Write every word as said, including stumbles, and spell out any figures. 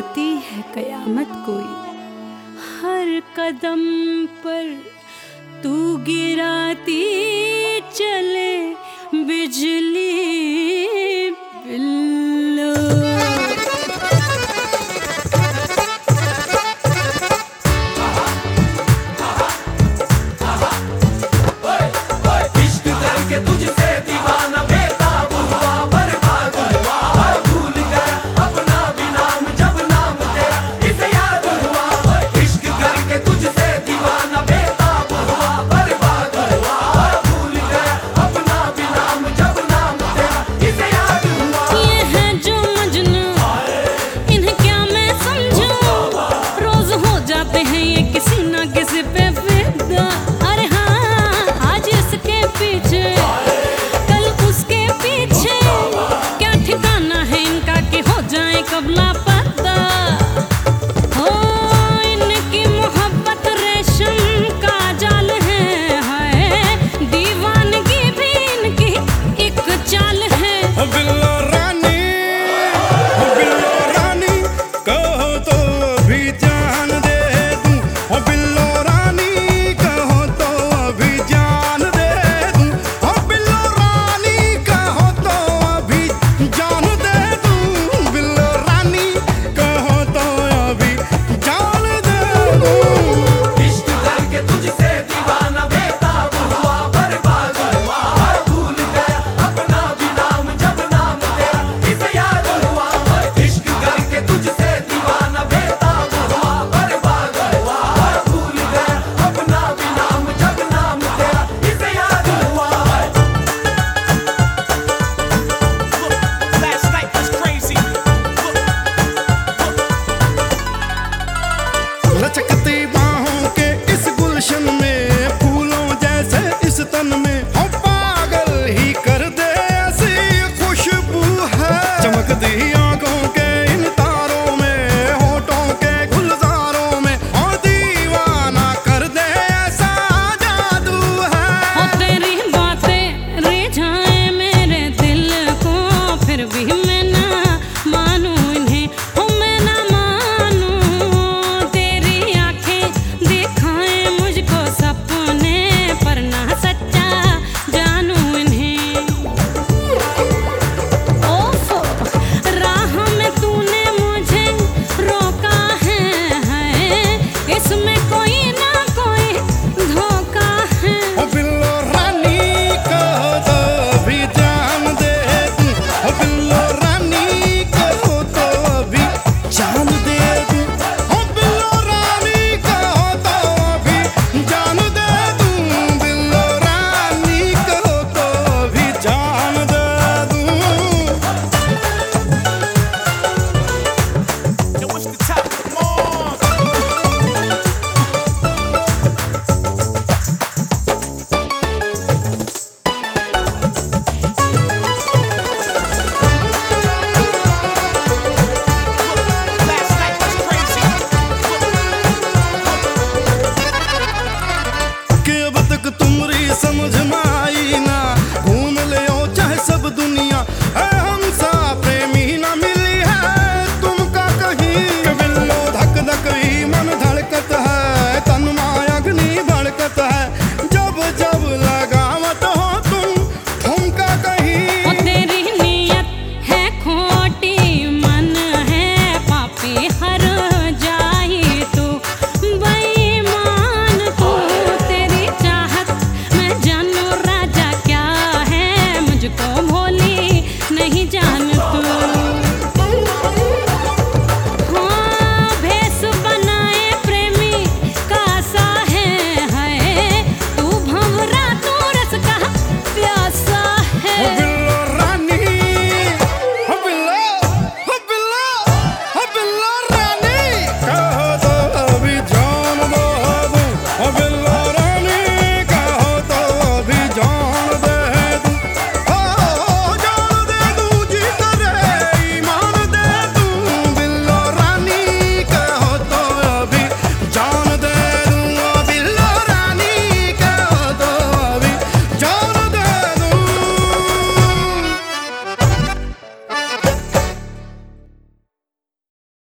आती है कयामत कोई, हर कदम पर तू गिराती चले बिजली बिल्लो। इश्क करके तुझसे दीवाना बेताब हुआ, बर्बाद हुआ, भूल गया अपना भी नाम जब नाम तेरा इसे याद हुआ। इश्क करके तुझसे दीवाना बेताब हुआ, बर्बाद हुआ, भूल गया अपना भी नाम जब नाम तेरा इसे याद हुआ। ये है जो मजनू, इन्हें क्या मैं समझूं, रोज हो जाते हैं ये किसी ना किसी पे फिदा। अरे हाँ, आज इसके पीछे कल उसके पीछे, क्या ठिकाना है इनका कि हो जाए कब लापता। हो इनकी मोहब्बत रेशम का जाल है, हाय दीवानगी भी इनकी एक चाल है। बिल्लो रानी, बिल्लो रानी कहो तो अभी जान दे दूं। ओ बिल्लो रानी कहो तो अभी जान दे दूं। ओ बिल्लो रानी कहो तो अभी जान दे दूं। बिल्लो रानी कहो तो अभी जान दे दूं। इश्क करके तुझसे दीवाना बेताब हुआ, बर्बाद हुआ, भूल गया अपना भी नाम जब नाम तेरा इसे याद हुआ। इश्क करके तुझसे दीवाना बेताब हुआ, बर्बाद हुआ, भूल गया अपना भी नाम जब नाम तेरा इसे याद हुआ। Last night was crazy. लचकती बाहों के इस गुलशन में, फूलों जैसे इस तन में, हो पागल ही कर दे ऐसी खुशबू है। चमकती आंखों के इन तारों में, होठों के गुलजारों में, हो दीवाना कर दे ऐसा जादू है। हो तेरी बातें रिझाएं मेरे दिल को, फिर भी मैं ना मानूं इन्हें, हो मैं ना मानूं। तेरी आंखें दिखाएं मुझको सपने, पर ना सच्चा जानूं इन्हें। ओफ, राह में तूने मुझे रोका है, है इसमें कोई ना कोई धोखा है। ओ बिल्लो रानी कहो तो अभी जान दे दूं। ओ बिल्लो रानी कहो तो अभी जान दे दूं। ओ बिल्लो रानी कहो तो अभी जान दे दूं। बिल्लो रानी कहो तो अभी जान दे दूं। Yo, what's the time?